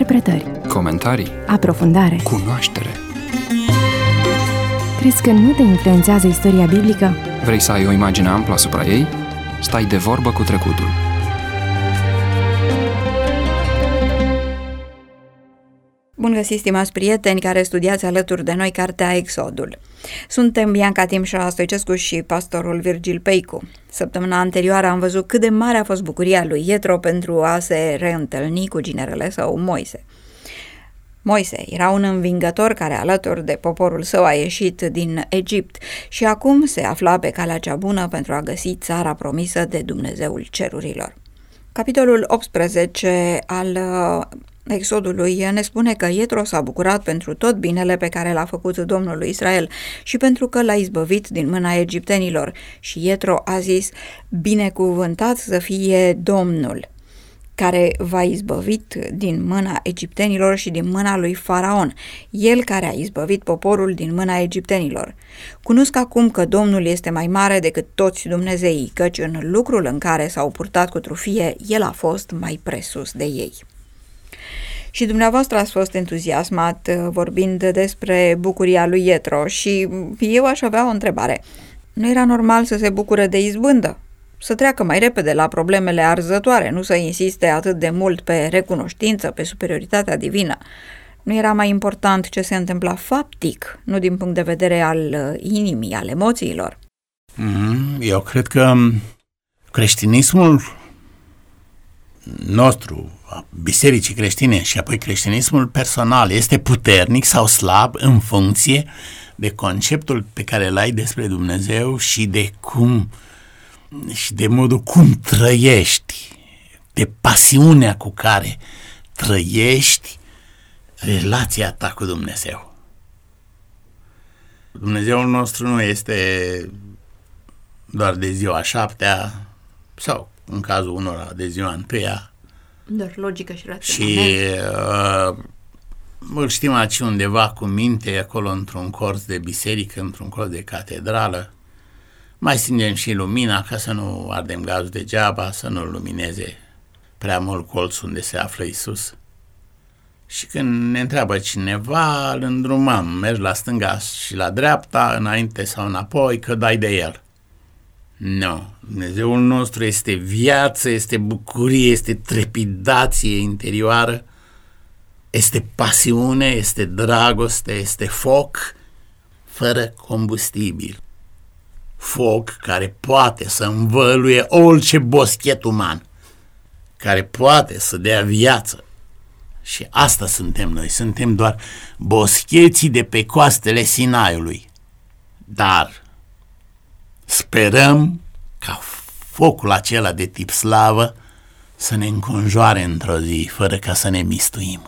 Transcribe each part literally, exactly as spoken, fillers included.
Interpretări, comentarii, aprofundare, cunoaștere. Crezi că nu te influențează istoria biblică? Vrei să ai o imagine amplă asupra ei? Stai de vorbă cu trecutul. Bun găsit, stimați prieteni care studiați alături de noi cartea Exodul. Suntem Bianca Timșa Stoicescu și pastorul Virgil Peicu. Săptămâna anterioară am văzut cât de mare a fost bucuria lui Ietro pentru a se reîntâlni cu ginerele său Moise. Moise era un învingător care alături de poporul său a ieșit din Egipt și acum se afla pe calea cea bună pentru a găsi țara promisă de Dumnezeul cerurilor. Capitolul optsprezece al Exodului ne spune că Ietro s-a bucurat pentru tot binele pe care l-a făcut Domnul lui Israel și pentru că l-a izbăvit din mâna egiptenilor. Și Ietro a zis: binecuvântat să fie Domnul, care v-a izbăvit din mâna egiptenilor și din mâna lui Faraon, el care a izbăvit poporul din mâna egiptenilor. Cunosc acum că Domnul este mai mare decât toți dumnezeii, căci în lucrul în care s-au purtat cu trufie, el a fost mai presus de ei. Și dumneavoastră ați fost entuziasmat vorbind despre bucuria lui Ietro și eu aș avea o întrebare. Nu era normal să se bucure de izbândă? Să treacă mai repede la problemele arzătoare, nu să insiste atât de mult pe recunoștință, pe superioritatea divină. Nu era mai important ce se întâmpla faptic, nu din punct de vedere al inimii, al emoțiilor? Mm, eu cred că creștinismul nostru, a bisericii creștine și apoi creștinismul personal este puternic sau slab în funcție de conceptul pe care îl ai despre Dumnezeu și de cum și de modul cum trăiești, de pasiunea cu care trăiești relația ta cu Dumnezeu. Dumnezeul nostru nu este doar de ziua șaptea sau, în cazul unora, de ziua întâia. Doar logică și raționament. Și uh, îl știm aici undeva cu minte, acolo într-un corț de biserică, într-un corț de catedrală. Mai stingem și lumina ca să nu ardem gazul degeaba, să nu lumineze prea mult colțul unde se află Iisus. Și când ne întreabă cineva, îl îndrumăm, mergi la stânga și la dreapta, înainte sau înapoi, că dai de el. Nu, Dumnezeul nostru este viață, este bucurie, este trepidație interioară, este pasiune, este dragoste, este foc fără combustibil. Foc care poate să învăluie orice boschet uman, care poate să dea viață. Și asta suntem noi, suntem doar boscheții de pe coastele Sinaiului. Dar sperăm ca focul acela de tip slavă să ne înconjoare într-o zi, fără ca să ne mistuim.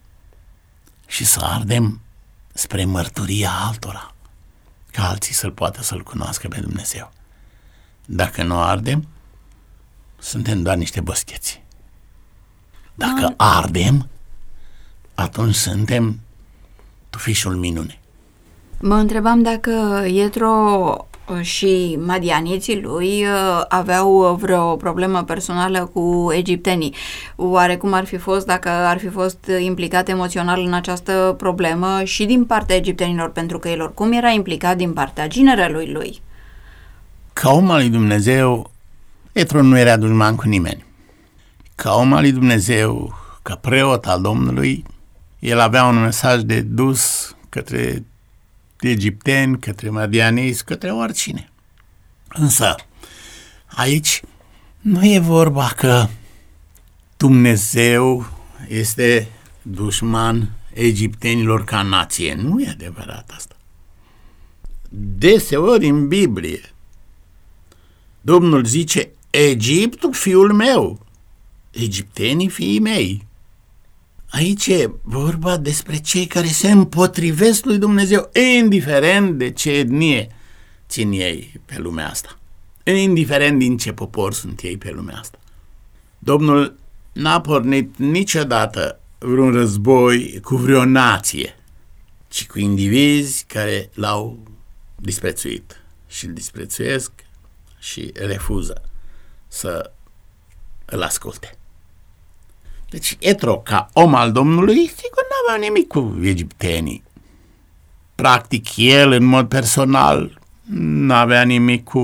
Și să ardem spre mărturia altora, ca alții să-L poată să-L cunoască pe Dumnezeu. Dacă nu ardem, suntem doar niște boscheți. Dacă ardem, atunci suntem tufișul minune. Mă întrebam dacă Ietro și madianiții lui aveau vreo problemă personală cu egiptenii. Oare cum ar fi fost dacă ar fi fost implicat emoțional în această problemă și din partea egiptenilor, pentru că el oricum era implicat din partea ginerelui lui? Ca om al lui Dumnezeu, Ietro nu era dușman cu nimeni. Ca om al lui Dumnezeu, ca preot al Domnului, el avea un mesaj de dus către egipteni, către madianiți, către oricine. Însă, aici nu e vorba că Dumnezeu este dușman egiptenilor ca nație. Nu e adevărat asta. Deseori în Biblie Domnul zice: Egiptul fiul meu, egiptenii fiii mei. Aici e vorba despre cei care se împotrivesc lui Dumnezeu, indiferent de ce etnie țin ei pe lumea asta, indiferent din ce popor sunt ei pe lumea asta. Domnul n-a pornit niciodată vreun război cu vreo nație, ci cu indivizi care l-au disprețuit și îl disprețuiesc și refuză să îl asculte. Deci Ietro, ca om al Domnului, sigur n-avea nimic cu egiptenii. Practic, el, în mod personal, n-avea nimic cu,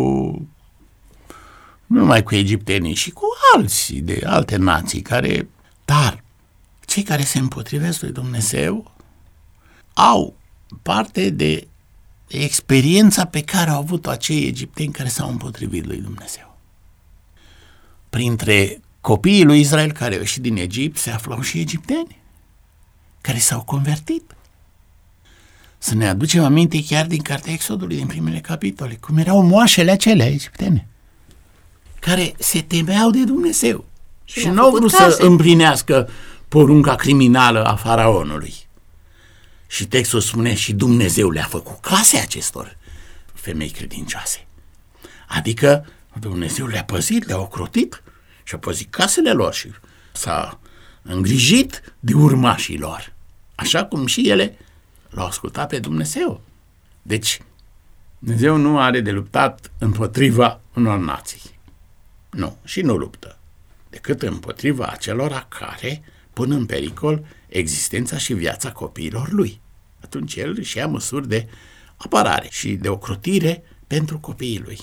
nu numai cu egiptenii, și cu alții de alte nații care, dar cei care se împotrivesc lui Dumnezeu au parte de experiența pe care au avut acei egipteni care s-au împotrivit lui Dumnezeu. Printre copiii lui Israel care au ieșit din Egipt se aflau și egipteni care s-au convertit. Să ne aducem aminte chiar din cartea Exodului, din primele capitole, cum erau moașele acelea egiptene care se temeau de Dumnezeu și, și nu au vrut case. Să împlinească porunca criminală a faraonului. Și textul spune și Dumnezeu le-a făcut case acestor femei credincioase. Adică Dumnezeu le-a păzit, le-a ocrotit și a păzit casele lor și s-a îngrijit de urmașii lor. Așa cum și ele l-au ascultat pe Dumnezeu. Deci, Dumnezeu nu are de luptat împotriva unor nații. Nu, și nu luptă, decât împotriva acelora care pun în pericol existența și viața copiilor lui. Atunci el își ia măsuri de apărare și de ocrotire pentru copiii lui.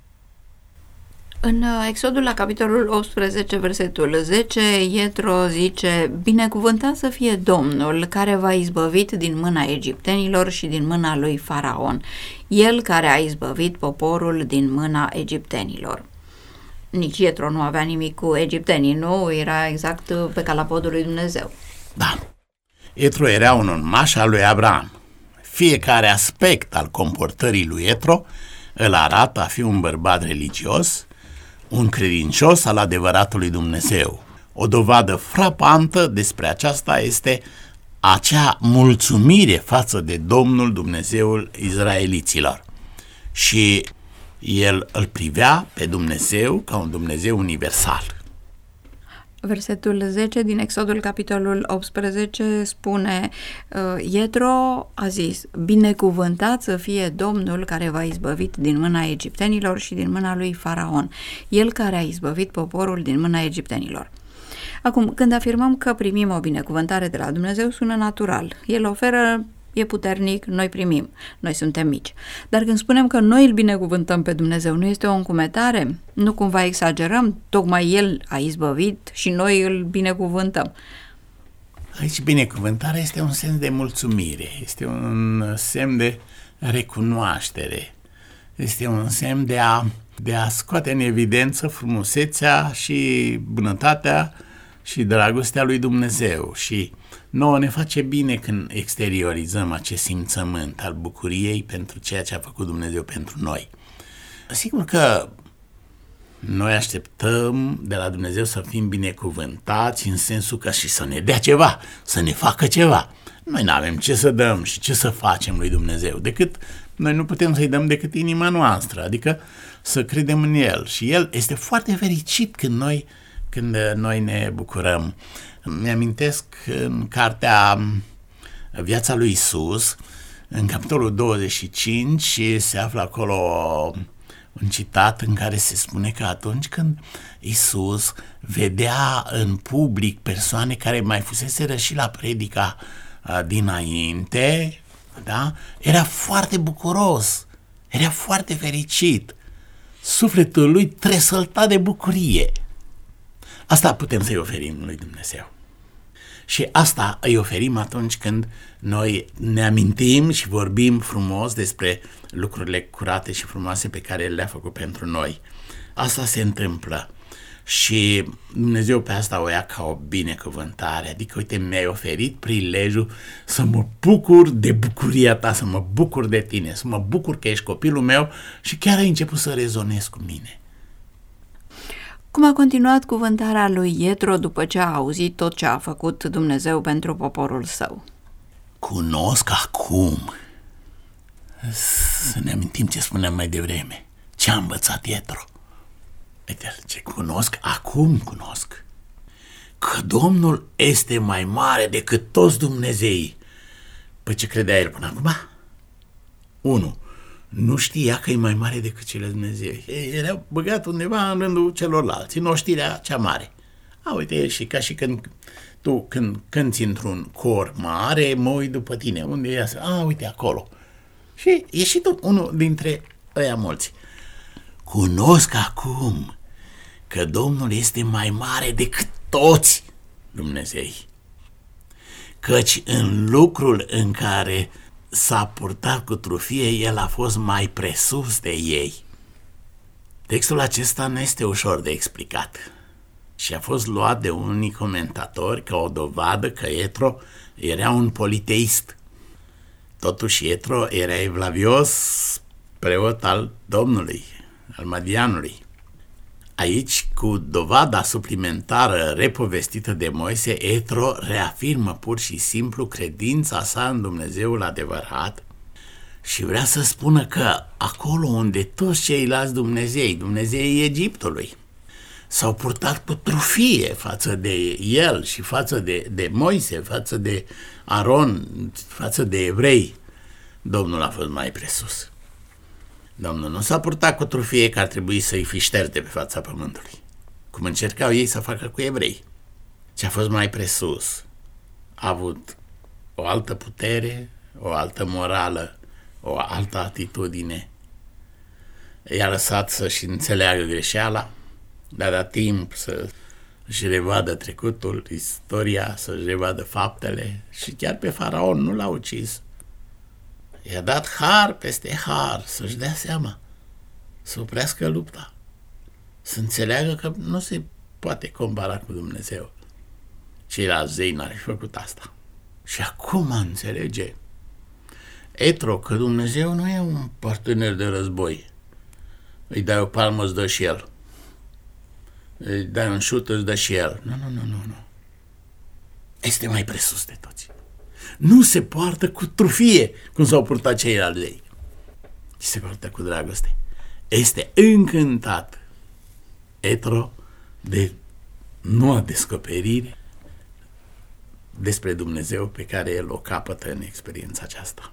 În Exodul, la capitolul optsprezece, versetul zece, Ietro zice: binecuvântat să fie Domnul care v-a izbăvit din mâna egiptenilor și din mâna lui Faraon, el care a izbăvit poporul din mâna egiptenilor. Nici Ietro nu avea nimic cu egiptenii, nu? Era exact pe calapodul lui Dumnezeu. Da. Ietro era un urmaș al lui Abraham. Fiecare aspect al comportării lui Ietro îl arată a fi un bărbat religios, un credincios al adevăratului Dumnezeu. O dovadă frapantă despre aceasta este acea mulțumire față de Domnul Dumnezeul izraeliților. Și el îl privea pe Dumnezeu ca un Dumnezeu universal. Versetul zece din Exodul, capitolul optsprezece, spune: Ietro a zis: binecuvântat să fie Domnul care v-a izbăvit din mâna egiptenilor și din mâna lui Faraon, el care a izbăvit poporul din mâna egiptenilor. Acum, când afirmăm că primim o binecuvântare de la Dumnezeu, sună natural. El oferă, e puternic, noi primim, noi suntem mici. Dar când spunem că noi îl binecuvântăm pe Dumnezeu, nu este o încumetare? Nu cumva exagerăm? Tocmai El a izbăvit și noi îl binecuvântăm. Aici binecuvântarea este un semn de mulțumire, este un semn de recunoaștere, este un semn de a, de a scoate în evidență frumusețea și bunătatea și dragostea lui Dumnezeu. Și nouă ne face bine când exteriorizăm acest simțământ al bucuriei pentru ceea ce a făcut Dumnezeu pentru noi. Sigur că noi așteptăm de la Dumnezeu să fim binecuvântați în sensul că și să ne dea ceva, să ne facă ceva. Noi nu avem ce să dăm și ce să facem lui Dumnezeu, decât noi nu putem să-i dăm decât inima noastră, adică să credem în El. Și El este foarte fericit când noi, când noi ne bucurăm. Mi-amintesc în cartea Viața lui Isus, în capitolul douăzeci și cinci, se află acolo un citat în care se spune că atunci când Isus vedea în public persoane care mai fuseseră și la predica dinainte, da? Era foarte bucuros, era foarte fericit. Sufletul lui tresălta de bucurie. Asta putem să-i oferim lui Dumnezeu. Și asta îi oferim atunci când noi ne amintim și vorbim frumos despre lucrurile curate și frumoase pe care le-a făcut pentru noi. Asta se întâmplă și Dumnezeu pe asta o ia ca o binecuvântare. Adică, uite, mi-ai oferit prilejul să mă bucur de bucuria ta, să mă bucur de tine, să mă bucur că ești copilul meu și chiar ai început să rezonezi cu mine. Cum a continuat cuvântarea lui Ietro după ce a auzit tot ce a făcut Dumnezeu pentru poporul său? Cunosc acum. Să ne amintim ce spuneam mai devreme. Ce a învățat Ietro? Uite, ce cunosc, acum cunosc. Că Domnul este mai mare decât toți Dumnezeii. Păi ce credea el până acum? Unu. Nu știa că e mai mare decât cele Dumnezeu. Era băgat undeva în rândul celorlalți, în oștirea cea mare. A, uite, și ca și când tu când cânti într-un cor mare, mă uit după tine. Unde e asta? A, uite, acolo. Și e și tu unul dintre ăia mulți. Cunosc acum că Domnul este mai mare decât toți Dumnezei, căci în lucrul în care s-a purtat cu trufie, El a fost mai presus de ei. Textul acesta nu este ușor de explicat și a fost luat de unii comentatori ca o dovadă că Ietro era un politeist. Totuși Ietro era evlavios preot al Domnului, al Madianului. Aici, cu dovada suplimentară repovestită de Moise, Ietro reafirmă pur și simplu credința sa în Dumnezeul adevărat și vrea să spună că acolo unde toți ceilalți Dumnezei, Dumnezeii Egiptului, s-au purtat cu trufie față de el și față de, de Moise, față de Aron, față de evrei, Domnul a fost mai presus. Domnul nu s-a purtat cu trufie că ar trebui să-i fi șters de pe fața pământului, cum încercau ei să facă cu evrei. Ce a fost mai presus, a avut o altă putere, o altă morală, o altă atitudine. I-a lăsat să-și înțeleagă greșeala, le-a dat timp să-și revadă trecutul, istoria, să-și revadă faptele și chiar pe faraon nu l-a ucis. I-a dat har peste har să-și dea seama, să oprească lupta, să înțeleagă că nu se poate compara cu Dumnezeu. Ceilalți zei n-ar fi făcut asta. Și acum înțelege Ietro că Dumnezeu nu e un partener de război. Îi dai o palmă, îți dă și el. Îi dai un șut, îți dă și el. Nu, nu, nu, nu, nu. Este mai presus de toți. Nu se poartă cu trufie, cum s-au purtat ceilalți zei, ci se poartă cu dragoste. Este încântat Ietro de noua descoperire despre Dumnezeu pe care el o capătă în experiența aceasta.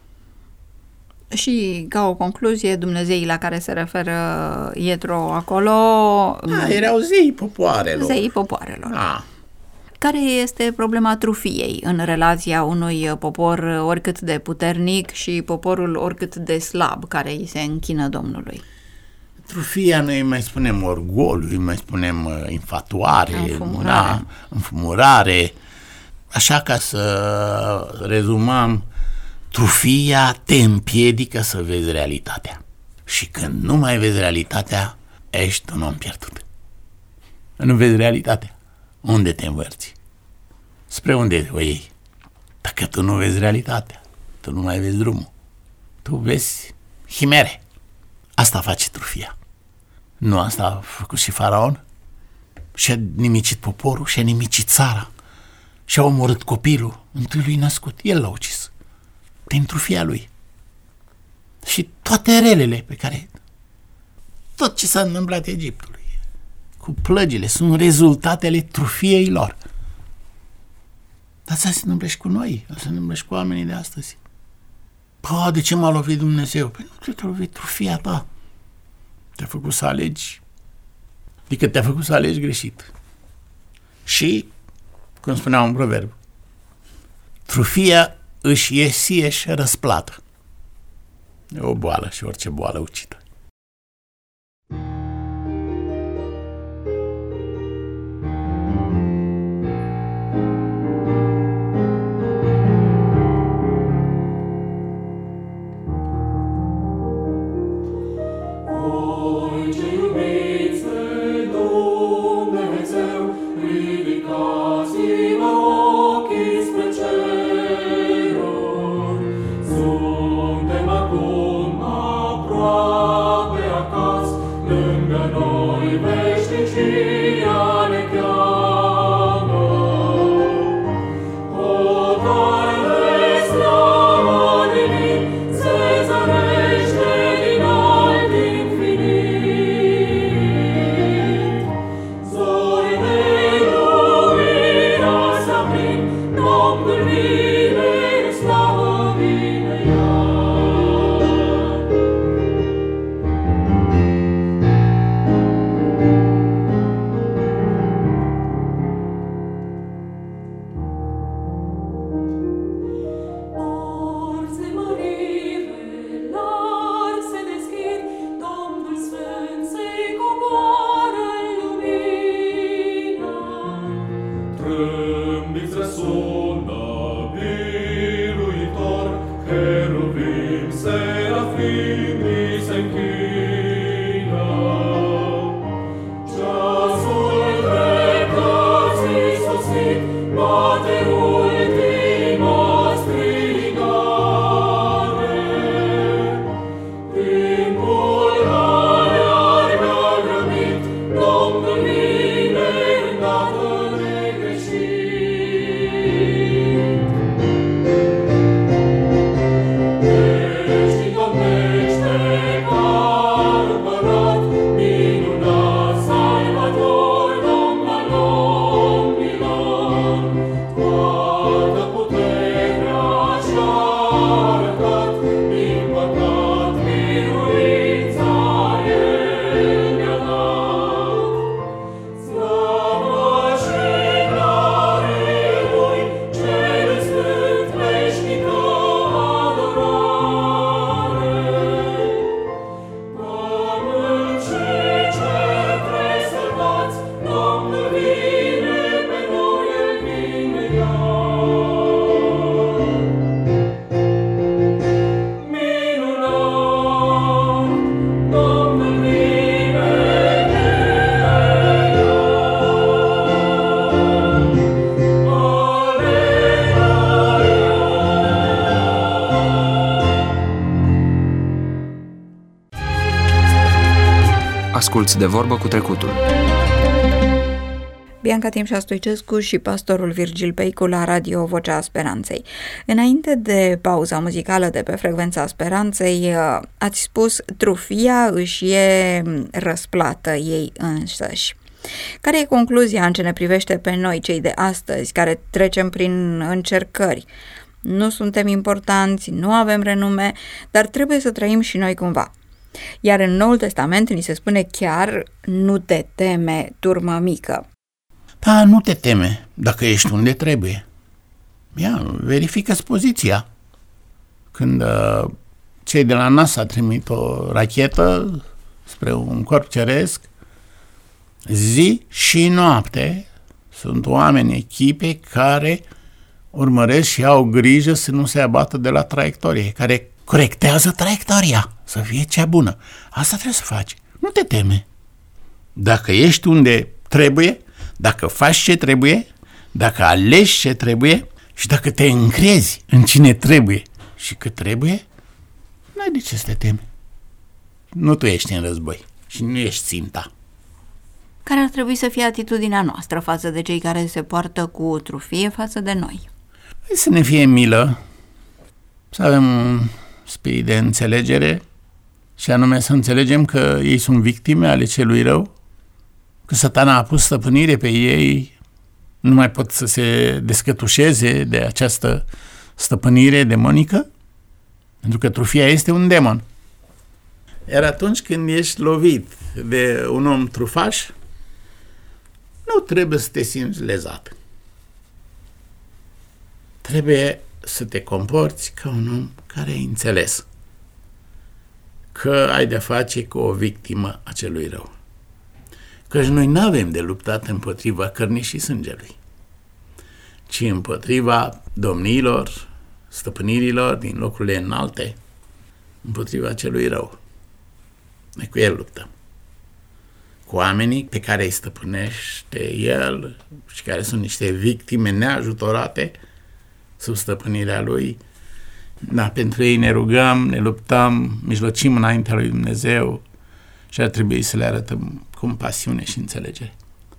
Și ca o concluzie, Dumnezeii la care se referă Ietro acolo... Da, erau zeii popoarelor. Zeii popoarelor. Da. Care este problema trufiei în relația unui popor oricât de puternic și poporul oricât de slab care îi se închină Domnului? Trufia noi mai spunem orgoliu, îi mai spunem uh, infatuare, înfumurare. Da, înfumurare. Așa, ca să rezumăm, trufia te împiedică să vezi realitatea. Și când nu mai vezi realitatea, ești un om pierdut. Nu vezi realitatea. Unde te învârți? Spre unde o iei? Dacă tu nu vezi realitatea, tu nu mai vezi drumul. Tu vezi chimere. Asta face trufia. Nu asta a făcut și faraon? Și-a nimicit poporul, și-a nimicit țara, și-a omorât copilul întâiului născut. El l-a ucis prin trufia lui. Și toate relele pe care, tot ce s-a întâmplat Egiptului, cu plăgile, sunt rezultatele trufiei lor. Dar asta se întâmplă și cu noi, asta se întâmplă și cu oamenii de astăzi. Păi, de ce m-a lovit Dumnezeu? Păi nu te-a lovit trufia ta. Te-a făcut să alegi, adică te-a făcut să alegi greșit. Și, cum spunea un proverb, trufia își iesie și răsplată. E o boală și orice boală ucidă. Colț de vorbă cu trecutul. Bianca Timșa Stoicescu și pastorul Virgil Peicu la Radio Vocea Speranței. Înainte de pauza muzicală de pe Frecvența Speranței, ați spus trufia își e răsplată ei însăși. Care e concluzia în ce ne privește pe noi, cei de astăzi, care trecem prin încercări? Nu suntem importanți, nu avem renume, dar trebuie să trăim și noi cumva. Iar în Noul Testament ni se spune chiar: nu te teme, turmă mică. Da, nu te teme dacă ești unde trebuie. Ia, verifică-ți poziția. Când uh, cei de la NASA trimit o rachetă spre un corp ceresc, zi și noapte sunt oameni, echipe care urmăresc și au grijă să nu se abată de la traiectorie, care corectează traiectoria, să fie cea bună. Asta trebuie să faci. Nu te teme. Dacă ești unde trebuie, dacă faci ce trebuie, dacă alegi ce trebuie și dacă te încrezi în cine trebuie și cât trebuie, n-ai de ce să te temi. Nu tu ești în război și nu ești ținta. Care ar trebui să fie atitudinea noastră față de cei care se poartă cu trufie față de noi? Să ne fie milă, să avem un spirit de înțelegere și anume să înțelegem că ei sunt victime ale celui rău, că Satana a pus stăpânire pe ei, nu mai pot să se descătușeze de această stăpânire demonică, pentru că trufia este un demon. Iar atunci când ești lovit de un om trufaș, nu trebuie să te simți lezat. Trebuie să te comporți ca un om care ai înțeles că ai de-a face cu o victimă a celui rău. Căci noi nu avem de luptat împotriva cărnii și sângelui, ci împotriva domniilor, stăpânirilor din locurile înalte, împotriva celui rău. Noi cu el luptăm. Cu oamenii pe care îi stăpânește el și care sunt niște victime neajutorate sub stăpânirea lui. Da, pentru ei ne rugăm, ne luptăm, mijlocim înaintea lui Dumnezeu și ar trebui să le arătăm compasiune și înțelegere.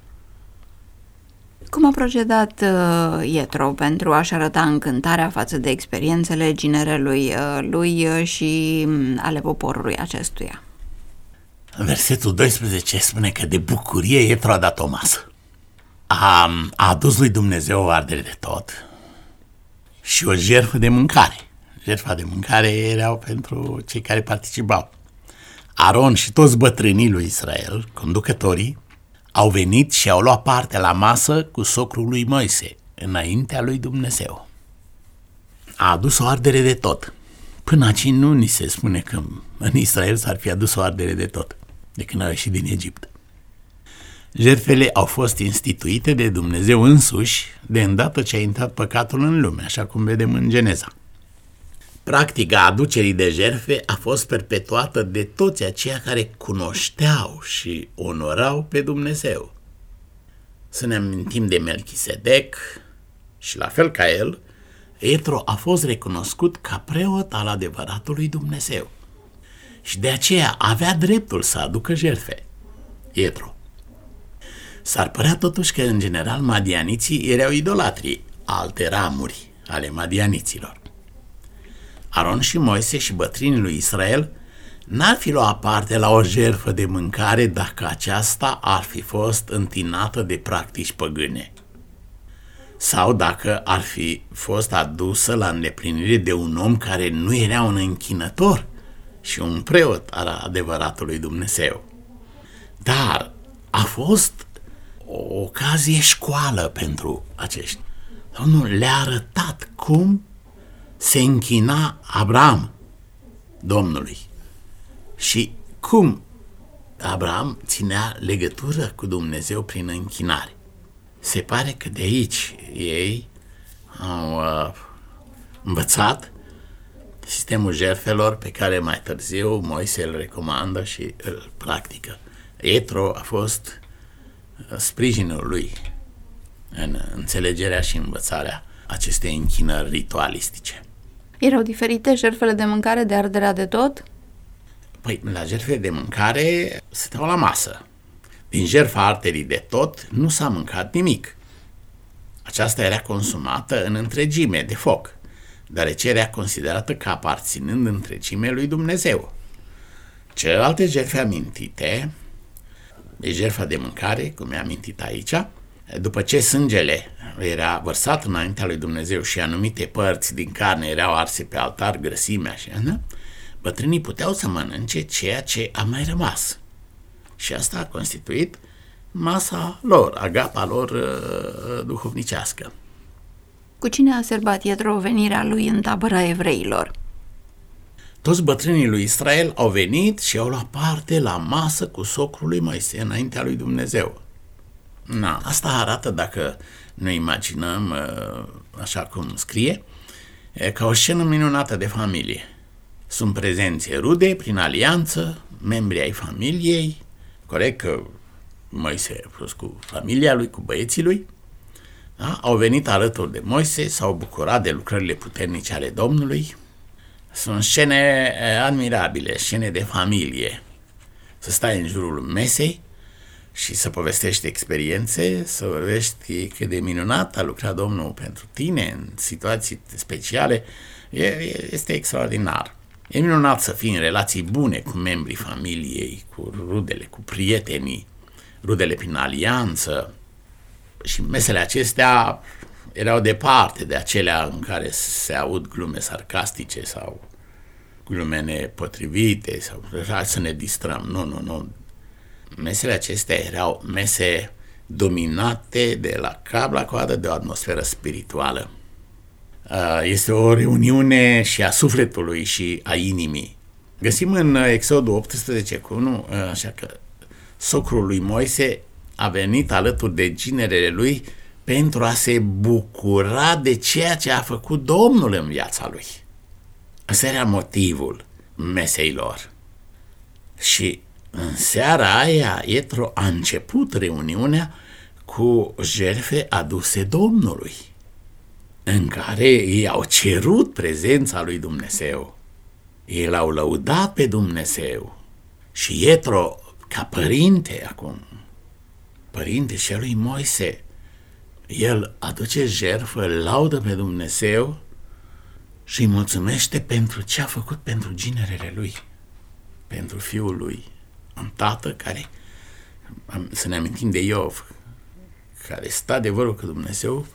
Cum a procedat uh, Ietro pentru a-și arăta încântarea față de experiențele ginerelui uh, lui uh, și um, ale poporului acestuia? Versetul doisprezece spune că de bucurie Ietro a dat o masă. A, a adus lui Dumnezeu o ardere de tot și o jertfă de mâncare. Jertfa de mâncare erau pentru cei care participau. Aron și toți bătrânii lui Israel, conducătorii, au venit și au luat parte la masă cu socrul lui Moise, înaintea lui Dumnezeu. A adus o ardere de tot. Până aici nu ni se spune că în Israel s-ar fi adus o ardere de tot, de când au ieșit din Egipt. Jertfele au fost instituite de Dumnezeu însuși de îndată ce a intrat păcatul în lume, așa cum vedem în Geneza. Practica aducerii de jertfe a fost perpetuată de toți aceia care cunoșteau și onorau pe Dumnezeu. Să ne amintim de Melchisedec și la fel ca el, Ietro a fost recunoscut ca preot al adevăratului Dumnezeu și de aceea avea dreptul să aducă jertfe. Ietro. S-ar părea totuși că în general madianiții erau idolatri, alte ramuri ale madianiților. Aron și Moise și bătrânii lui Israel n-ar fi luat parte la o jertfă de mâncare dacă aceasta ar fi fost întinată de practici păgâne sau dacă ar fi fost adusă la îndeplinire de un om care nu era un închinător și un preot al adevăratului Dumnezeu. Dar a fost o ocazie școală pentru acești. Domnul le-a arătat cum se închina Abraham Domnului și cum Abraham ținea legătură cu Dumnezeu prin închinare. Se pare că de aici ei au uh, învățat sistemul jertfelor pe care mai târziu Moise îl recomandă și îl practică. Ietro a fost sprijinul lui în înțelegerea și învățarea acestei închinări ritualistice. Erau diferite jertfele de mâncare de arderea de tot? Păi, la jertfe de mâncare stăteau la masă. Din jertfa arterii de tot nu s-a mâncat nimic. Aceasta era consumată în întregime de foc, deoarece era considerată ca aparținând întregime lui Dumnezeu. Celelalte jertfe amintite, de jertfa de mâncare, cum e amintit aici, după ce sângele era vărsat înaintea lui Dumnezeu și anumite părți din carne erau arse pe altar, grăsimea și ana, bătrânii puteau să mănânce ceea ce a mai rămas. Și asta a constituit masa lor, agapa lor uh, duhovnicească. Cu cine a sărbat Ietro venirea lui în tabăra evreilor? Toți bătrânii lui Israel au venit și au luat parte la masă cu socrul lui Moise înaintea lui Dumnezeu. Na, asta arată, dacă ne imaginăm așa cum scrie, ca o scenă minunată de familie. Sunt prezenți rude prin alianță, membri ai familiei, corect că Moise a fost cu familia lui, cu băieții lui, da? Au venit alături de Moise, s-au bucurat de lucrările puternice ale Domnului. Sunt scene admirabile, scene de familie. Să stai în jurul mesei și să povestești experiențe, să vorbești cât de minunat a lucrat Domnul pentru tine în situații speciale, este extraordinar. E minunat să fii în relații bune cu membrii familiei, cu rudele, cu prietenii, rudele prin alianță. Și mesele acestea erau departe de acelea în care se aud glume sarcastice sau glume nepotrivite sau să ne distrăm. Nu, nu, nu. Mesele acestea erau mese dominate de la cap la coadă de o atmosferă spirituală. Este o reuniune și a sufletului și a inimii. Găsim în Exodul optsprezece cu unu, așa că socrul lui Moise a venit alături de ginerele lui pentru a se bucura de ceea ce a făcut Domnul în viața lui. Ăsta era motivul mesei lor. Și în seara aia Ietro a început reuniunea cu jertfe aduse Domnului, în care ei au cerut prezența lui Dumnezeu. Ei l-au lăudat pe Dumnezeu. Și Ietro, ca părinte acum, părinte și al lui Moise, el aduce jertfă, laudă pe Dumnezeu și îi mulțumește pentru ce a făcut pentru ginerele lui, pentru fiul lui, un tată care, să ne amintim de Iov, care stă adevărul că Dumnezeu,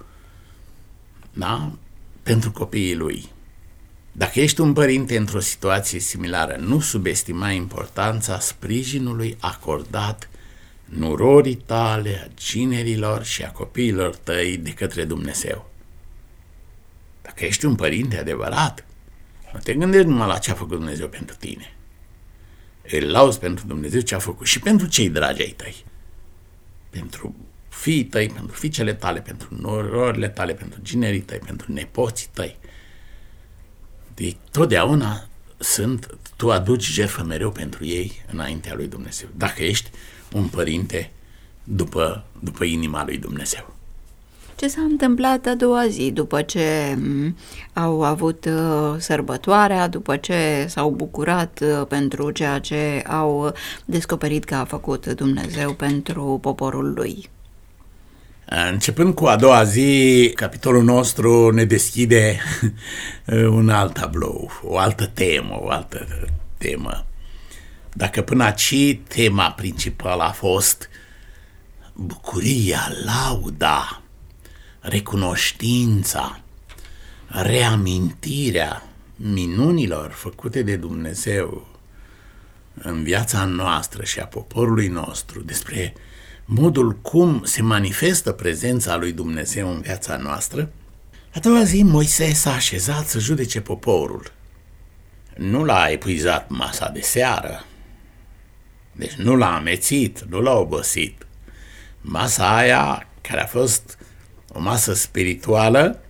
da, pentru copiii lui. Dacă ești un părinte într-o situație similară, nu subestima importanța sprijinului acordat nurorii tale, a ginerilor și a copiilor tăi de către Dumnezeu. Dacă ești un părinte adevărat, nu te gândești numai la ce a făcut Dumnezeu pentru tine. Îl lauzi pentru Dumnezeu ce a făcut și pentru cei dragi ai tăi. Pentru fiii tăi, pentru fiicele tale, pentru nororile tale, pentru ginerii tăi, pentru nepoții tăi. De totdeauna sunt, tu aduci jertfă mereu pentru ei înaintea lui Dumnezeu. Dacă ești un părinte după, după inima lui Dumnezeu. Ce s-a întâmplat a doua zi, după ce au avut uh, sărbătoarea, după ce s-au bucurat uh, pentru ceea ce au descoperit că a făcut Dumnezeu pentru poporul lui? Începând cu a doua zi, capitolul nostru ne deschide un alt tablou, o altă temă, o altă temă. Dacă până aici tema principală a fost bucuria, lauda, recunoștința, reamintirea minunilor făcute de Dumnezeu în viața noastră și a poporului nostru, despre modul cum se manifestă prezența lui Dumnezeu în viața noastră, a doua zi Moise s-a așezat să judece poporul. Nu l-a epuizat masa de seară, deci nu l-a amețit, nu l-a obosit. Masa aia, care a fost o masă spirituală,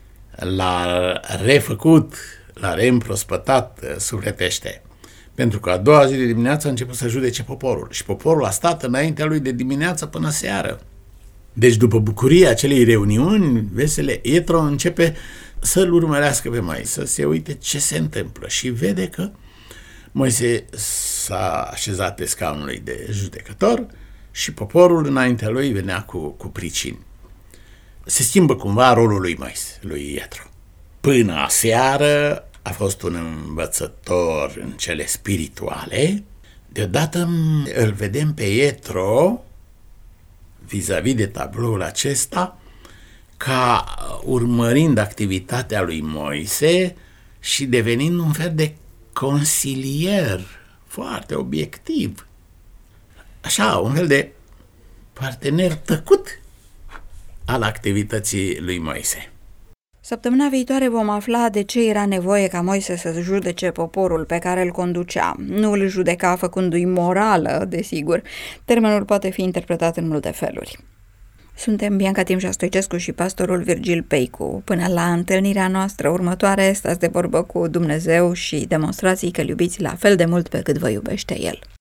l-a refăcut, l-a reîmprospătat sufletește. Pentru că a doua zi de dimineață a început să judece poporul și poporul a stat înaintea lui de dimineață până seară. Deci după bucuria acelei reuniuni vesele, Ietro începe să-l urmărească pe Moise, să se uite ce se întâmplă și vede că Moise s-a așezat pe scaunul lui de judecător și poporul înaintea lui venea cu, cu pricini. Se schimbă cumva rolul lui Moise, lui Ietro. Până aseară a fost un învățător în cele spirituale. Deodată îl vedem pe Ietro, vis-a-vis de tabloul acesta, ca urmărind activitatea lui Moise și devenind un fel de consilier foarte obiectiv. Așa, un fel de partener tăcut al activității lui Moise. Săptămâna viitoare vom afla de ce era nevoie ca Moise să judece poporul pe care îl conducea. Nu îl judeca făcându-i morală, desigur. Termenul poate fi interpretat în multe feluri. Suntem Bianca Timșa Stoicescu și pastorul Virgil Peicu. Până la întâlnirea noastră următoare, stați de vorbă cu Dumnezeu și demonstrați că îl iubiți la fel de mult pe cât vă iubește El.